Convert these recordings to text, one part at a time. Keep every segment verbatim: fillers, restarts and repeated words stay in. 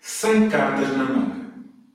sem cartas na manga.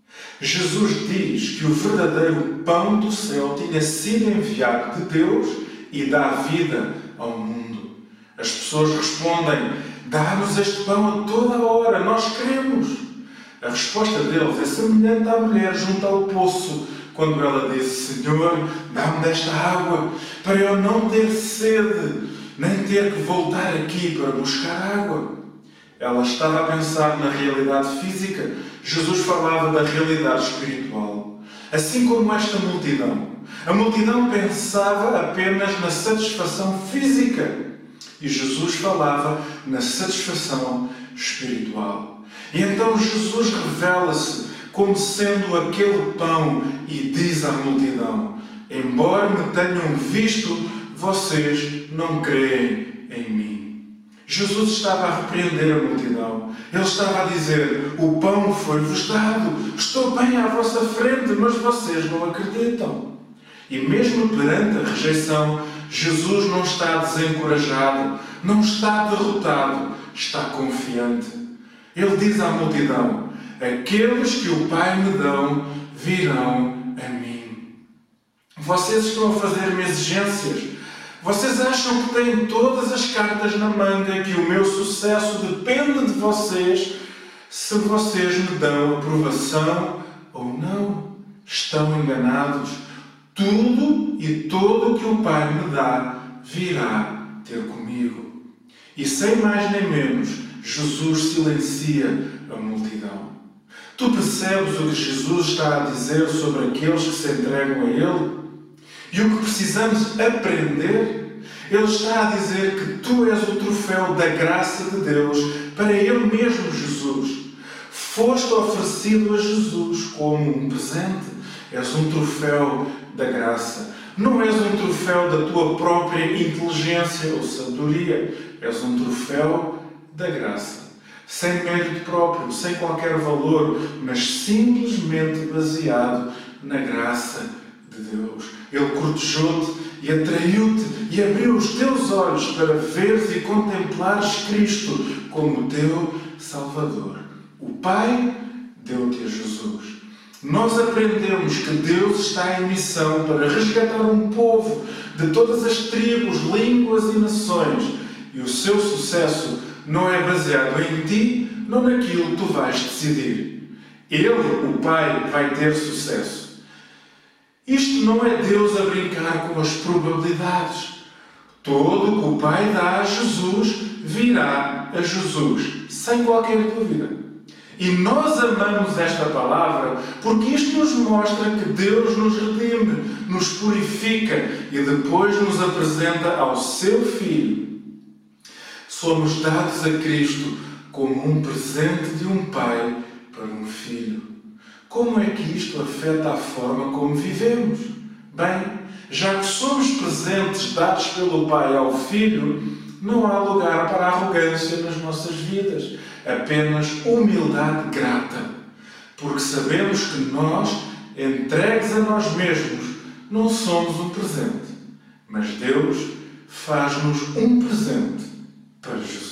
Jesus diz que o verdadeiro pão do céu tinha sido enviado de Deus e dá vida ao mundo. As pessoas respondem: dá-nos este pão a toda a hora, nós queremos. A resposta deles é semelhante à mulher junto ao poço, quando ela disse: Senhor, dá-me desta água, para eu não ter sede, nem ter que voltar aqui para buscar água. Ela estava a pensar na realidade física. Jesus falava da realidade espiritual. Assim como esta multidão. A multidão pensava apenas na satisfação física. E Jesus falava na satisfação espiritual. E então Jesus revela-se como sendo aquele pão e diz à multidão: embora me tenham visto, vocês não creem em mim. Jesus estava a repreender a multidão. Ele estava a dizer: o pão foi-vos dado, estou bem à vossa frente, mas vocês não acreditam. E mesmo perante a rejeição, Jesus não está desencorajado, não está derrotado, está confiante. Ele diz à multidão: aqueles que o Pai me dão virão a mim. Vocês estão a fazer-me exigências. Vocês acham que têm todas as cartas na manga e que o meu sucesso depende de vocês, se vocês me dão aprovação ou não? Estão enganados. Tudo e todo o que o Pai me dá virá ter comigo. E sem mais nem menos, Jesus silencia a multidão. Tu percebes o que Jesus está a dizer sobre aqueles que se entregam a Ele? E o que precisamos aprender? Ele está a dizer que tu és o troféu da graça de Deus para Ele mesmo, Jesus. Foste oferecido a Jesus como um presente. És um troféu da graça. Não és um troféu da tua própria inteligência ou sabedoria. És um troféu da graça. Sem mérito próprio, sem qualquer valor, mas simplesmente baseado na graça de Deus. Ele cortejou-te e atraiu-te e abriu os teus olhos para veres e contemplares Cristo como o teu Salvador. O Pai deu-te a Jesus. Nós aprendemos que Deus está em missão para resgatar um povo de todas as tribos, línguas e nações. E o seu sucesso não é baseado em ti, não naquilo que tu vais decidir. Ele, o Pai, vai ter sucesso. Isto não é Deus a brincar com as probabilidades. Todo o que o Pai dá a Jesus virá a Jesus, sem qualquer dúvida. E nós amamos esta palavra porque isto nos mostra que Deus nos redime, nos purifica e depois nos apresenta ao seu Filho. Somos dados a Cristo como um presente de um pai para um filho. Como é que isto afeta a forma como vivemos? Bem, já que somos presentes dados pelo Pai ao Filho, não há lugar para arrogância nas nossas vidas, apenas humildade grata, porque sabemos que nós, entregues a nós mesmos, não somos um presente, mas Deus faz-nos um presente para Jesus.